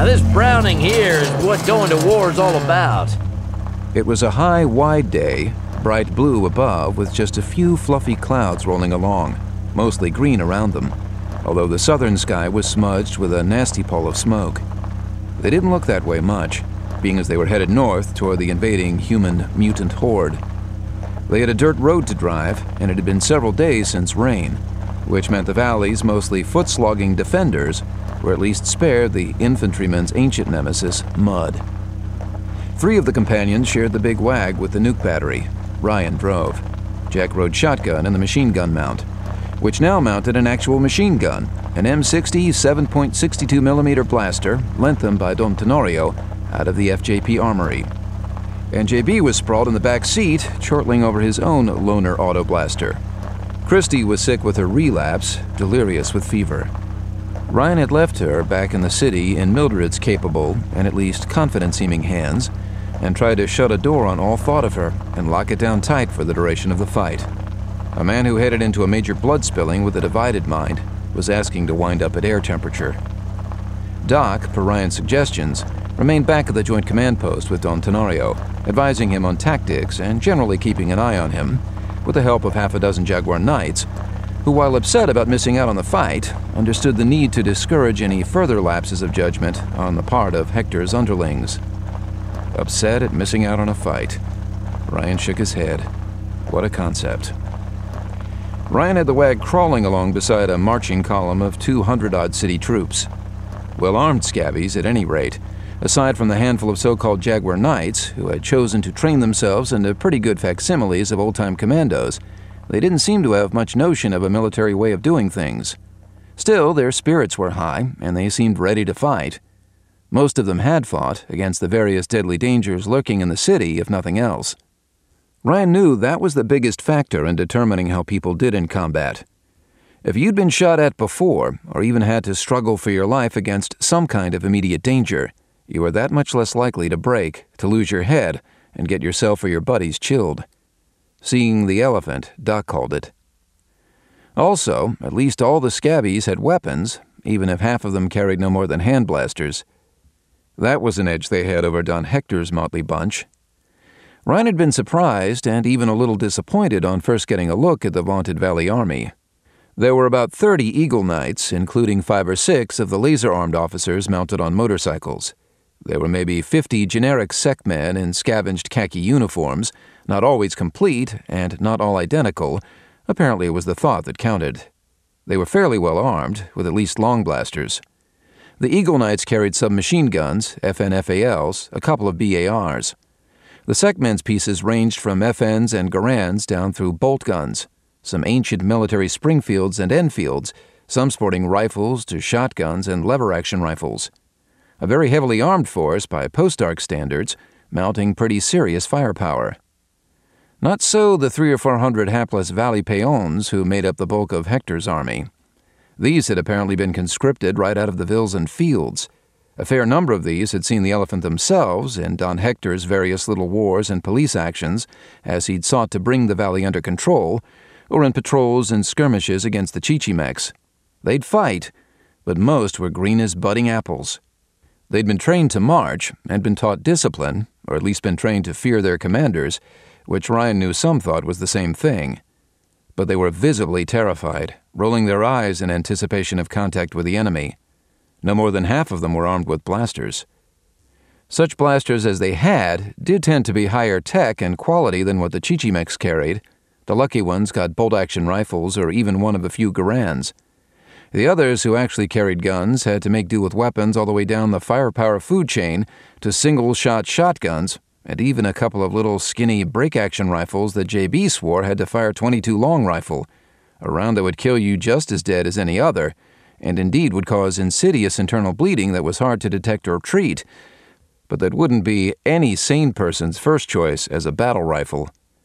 Now this Browning here is what going to war is all about. It was a high, wide day, bright blue above with just a few fluffy clouds rolling along, mostly green around them, although the southern sky was smudged with a nasty pall of smoke. They didn't look that way much, being as they were headed north toward the invading human mutant horde. They had a dirt road to drive, and it had been several days since rain, which meant the valley's mostly foot-slogging defenders were at least spared the infantryman's ancient nemesis, mud. 3 of the companions shared the big wag with the nuke battery. Ryan drove. Jack rode shotgun and the machine gun mount, which now mounted an actual machine gun, an M60 7.62mm blaster lent them by Don Tenorio out of the FJP armory. And JB was sprawled in the back seat, chortling over his own loaner auto blaster. Christy was sick with her relapse, delirious with fever. Ryan had left her back in the city in Mildred's capable and at least confident-seeming hands, and tried to shut a door on all thought of her and lock it down tight for the duration of the fight. A man who headed into a major blood spilling with a divided mind was asking to wind up at air temperature. Doc, per Ryan's suggestions, remained back at the Joint Command Post with Don Tenorio, advising him on tactics and generally keeping an eye on him, with the help of half a dozen Jaguar Knights, who, while upset about missing out on the fight, understood the need to discourage any further lapses of judgment on the part of Hector's underlings. Upset at missing out on a fight. Ryan shook his head. What a concept. Ryan had the wag crawling along beside a marching column of 200-odd city troops. Well-armed scabbies, at any rate, aside from the handful of so-called Jaguar Knights who had chosen to train themselves into pretty good facsimiles of old-time commandos. They didn't seem to have much notion of a military way of doing things. Still, their spirits were high, and they seemed ready to fight. Most of them had fought against the various deadly dangers lurking in the city, if nothing else. Ryan knew that was the biggest factor in determining how people did in combat. If you'd been shot at before, or even had to struggle for your life against some kind of immediate danger, you were that much less likely to break, to lose your head, and get yourself or your buddies chilled. Seeing the elephant, Doc called it. Also, at least all the scabbies had weapons, even if half of them carried no more than hand blasters. That was an edge they had over Don Hector's motley bunch. Ryan had been surprised and even a little disappointed on first getting a look at the vaunted Valley Army. There were about 30 Eagle Knights, including 5 or 6 of the laser-armed officers mounted on motorcycles. There were maybe 50 generic sec men in scavenged khaki uniforms, not always complete and not all identical. Apparently it was the thought that counted. They were fairly well armed, with at least long blasters. The Eagle Knights carried submachine guns, FNFALs, a couple of BARs. The sec men's pieces ranged from FNs and Garands down through bolt guns, some ancient military Springfields and Enfields, some sporting rifles to shotguns and lever-action rifles. A very heavily armed force by post-arc standards, mounting pretty serious firepower. Not so the 300 or 400 hapless Valley Peons who made up the bulk of Hector's army. These had apparently been conscripted right out of the villes and fields. A fair number of these had seen the elephant themselves in Don Hector's various little wars and police actions as he'd sought to bring the valley under control, or in patrols and skirmishes against the Chichimecs. They'd fight, but most were green as budding apples. They'd been trained to march and been taught discipline, or at least been trained to fear their commanders, which Ryan knew some thought was the same thing. But they were visibly terrified, rolling their eyes in anticipation of contact with the enemy. No more than half of them were armed with blasters. Such blasters as they had did tend to be higher tech and quality than what the Chichimecs carried. The lucky ones got bolt-action rifles or even one of a few Garands. The others who actually carried guns had to make do with weapons all the way down the firepower food chain to single-shot shotguns, and even a couple of little skinny break-action rifles that JB swore had to fire .22 long rifle, a round that would kill you just as dead as any other, and indeed would cause insidious internal bleeding that was hard to detect or treat, but that wouldn't be any sane person's first choice as a battle rifle.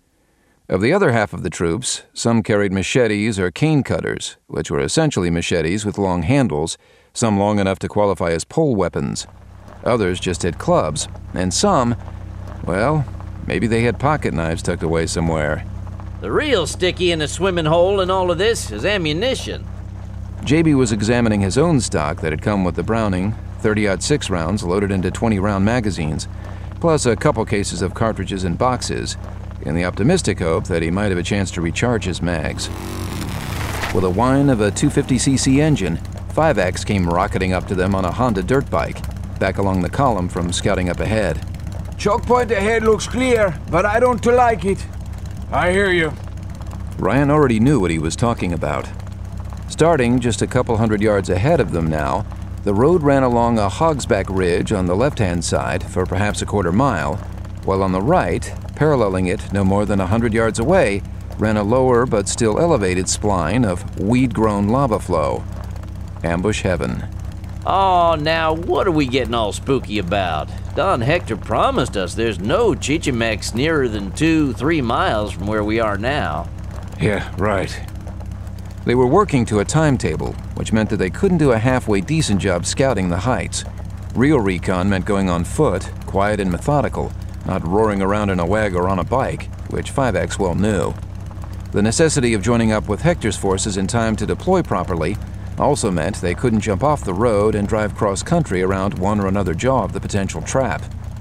Of the other half of the troops, some carried machetes or cane cutters, which were essentially machetes with long handles, some long enough to qualify as pole weapons. Others just had clubs, and some, well, maybe they had pocket knives tucked away somewhere. The real sticky in the swimming hole in all of this is ammunition. JB was examining his own stock that had come with the Browning, .30-06 rounds loaded into 20-round magazines, plus a couple cases of cartridges in boxes, in the optimistic hope that he might have a chance to recharge his mags. With a whine of a 250cc engine, 5X came rocketing up to them on a Honda dirt bike, back along the column from scouting up ahead. Choke point ahead looks clear, but I don't like it. I hear you. Ryan already knew what he was talking about. Starting just a couple hundred yards ahead of them now, the road ran along a hogsback ridge on the left-hand side for perhaps a quarter mile, while on the right, paralleling it no more than 100 yards away, ran a lower but still elevated spline of weed-grown lava flow. Ambush heaven. Oh, now what are we getting all spooky about? Don Hector promised us there's no Chichimex nearer than 2-3 miles from where we are now. Yeah, right. They were working to a timetable, which meant that they couldn't do a halfway decent job scouting the heights. Real recon meant going on foot, quiet and methodical, not roaring around in a wag or on a bike, which 5X well knew. The necessity of joining up with Hector's forces in time to deploy properly also meant they couldn't jump off the road and drive cross-country around one or another jaw of the potential trap.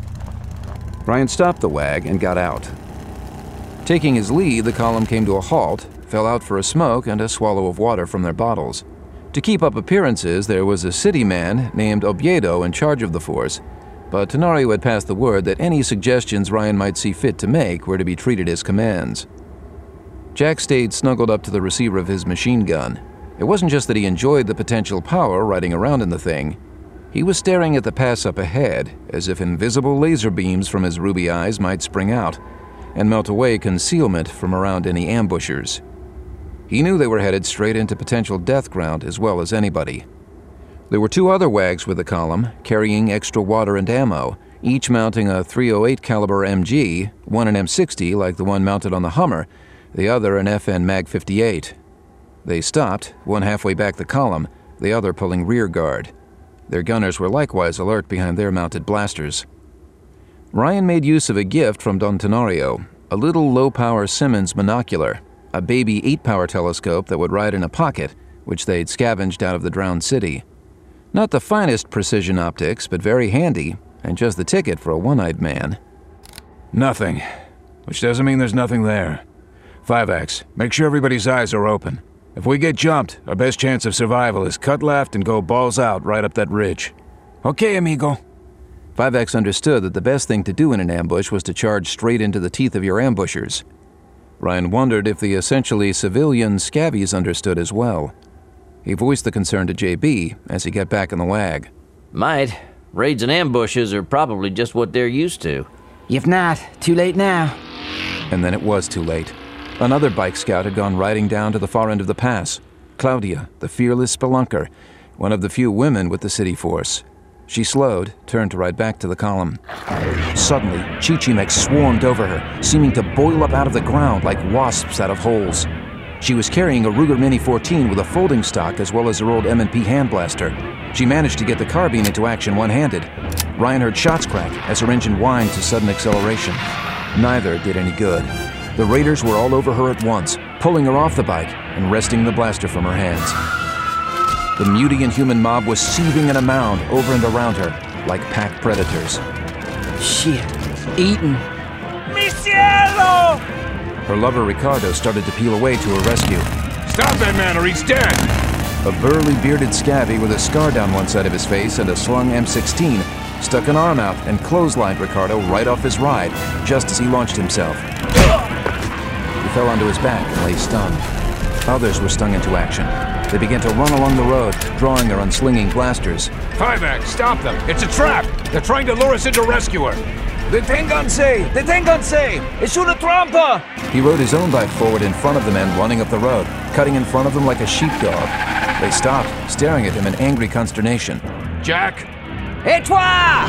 Ryan stopped the wag and got out. Taking his lead, the column came to a halt, fell out for a smoke and a swallow of water from their bottles. To keep up appearances, there was a city man named Oviedo in charge of the force, but Tenorio had passed the word that any suggestions Ryan might see fit to make were to be treated as commands. Jack stayed snuggled up to the receiver of his machine gun. It wasn't just that he enjoyed the potential power riding around in the thing. He was staring at the pass up ahead, as if invisible laser beams from his ruby eyes might spring out and melt away concealment from around any ambushers. He knew they were headed straight into potential death ground as well as anybody. There were 2 other wags with the column, carrying extra water and ammo, each mounting a .308 caliber MG, one an M60 like the one mounted on the Hummer, the other an FN Mag 58. They stopped, one halfway back the column, the other pulling rear guard. Their gunners were likewise alert behind their mounted blasters. Ryan made use of a gift from Don Tenorio, a little low-power Simmons monocular, a baby 8-power telescope that would ride in a pocket, which they'd scavenged out of the drowned city. Not the finest precision optics, but very handy, and just the ticket for a one-eyed man. Nothing. Which doesn't mean there's nothing there. 5X, make sure everybody's eyes are open. If we get jumped, our best chance of survival is cut left and go balls out right up that ridge. Okay, amigo. 5X understood that the best thing to do in an ambush was to charge straight into the teeth of your ambushers. Ryan wondered if the essentially civilian scabbies understood as well. He voiced the concern to JB as he got back in the wag. Might. Raids and ambushes are probably just what they're used to. If not, too late now. And then it was too late. Another bike scout had gone riding down to the far end of the pass. Claudia, the fearless spelunker, one of the few women with the city force. She slowed, turned to ride back to the column. Suddenly, Chichimex swarmed over her, seeming to boil up out of the ground like wasps out of holes. She was carrying a Ruger Mini 14 with a folding stock as well as her old M&P hand blaster. She managed to get the carbine into action one-handed. Ryan heard shots crack as her engine whined to sudden acceleration. Neither did any good. The raiders were all over her at once, pulling her off the bike and wresting the blaster from her hands. The muty inhuman mob was seething in a mound over and around her, like pack predators. Shit. Eaten. Mi cielo! Her lover Ricardo started to peel away to her rescue. Stop that man or he's dead! A burly bearded scabby with a scar down one side of his face and a slung M16 stuck an arm out and clotheslined Ricardo right off his ride, just as he launched himself. He fell onto his back and lay stunned. Others were stung into action. They began to run along the road, drawing or unslinging blasters. 5X, stop them! It's a trap! They're trying to lure us into rescue her! Deténganse! Deténganse! Es una trampa! He rode his own bike forward in front of the men running up the road, cutting in front of them like a sheepdog. They stopped, staring at him in angry consternation. Jack! Et toi!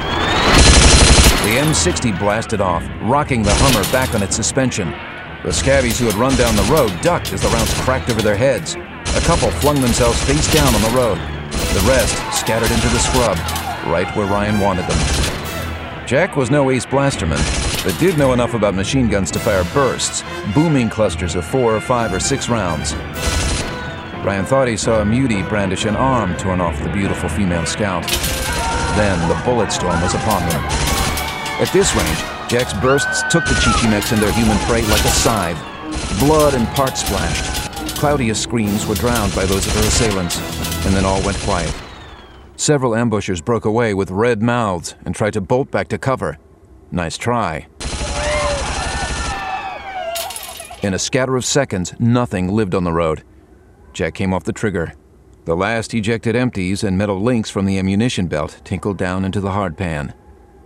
The M60 blasted off, rocking the Hummer back on its suspension. The scabbies who had run down the road ducked as the rounds cracked over their heads. A couple flung themselves face down on the road. The rest scattered into the scrub, right where Ryan wanted them. Jack was no ace blasterman, but did know enough about machine guns to fire bursts, booming clusters of 4 or 5 or 6 rounds. Ryan thought he saw a muty brandish an arm torn off the beautiful female scout. Then the bullet storm was upon them. At this range, Jack's bursts took the Chichimecs and their human prey like a scythe. Blood and parts splashed. Claudia's screams were drowned by those of her assailants, and then all went quiet. Several ambushers broke away with red mouths and tried to bolt back to cover. Nice try. In a scatter of seconds, nothing lived on the road. Jack came off the trigger. The last ejected empties and metal links from the ammunition belt tinkled down into the hardpan.